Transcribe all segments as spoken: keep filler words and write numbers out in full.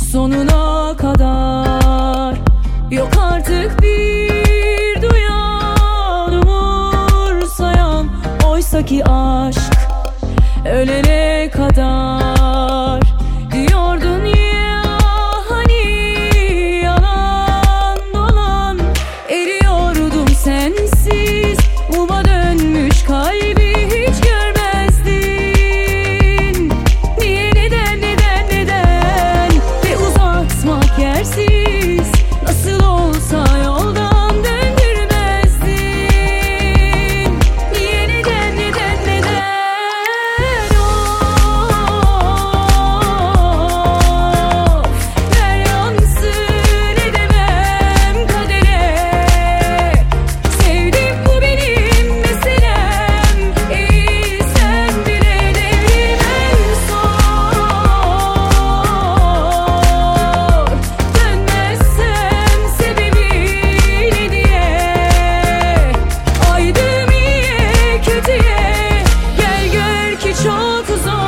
sonuna kadar. Yok artık bir duyan, umursayan, oysaki aşk ölene kadar. Diyordun ya hani yalan dolan, eriyordum sensiz, muma dönmüş kalbi hiç görmezdin. Niye, neden, neden, neden, ve uzatmak yersiz, nasıl olsa yoldan döndürmezdin. Niye, neden, neden, neden, of, ver yansın edemem kadere. Sevdim, bu benim meselem, iyi sen bile devrim en son. Dönmezsem sebebi ne diye, aydım iyiye kötüye, gel gör ki çok zor.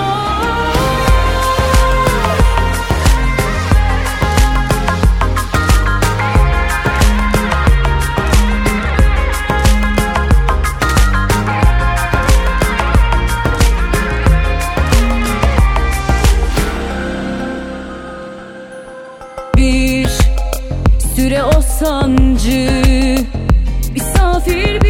Bir süre o sancı misafir bir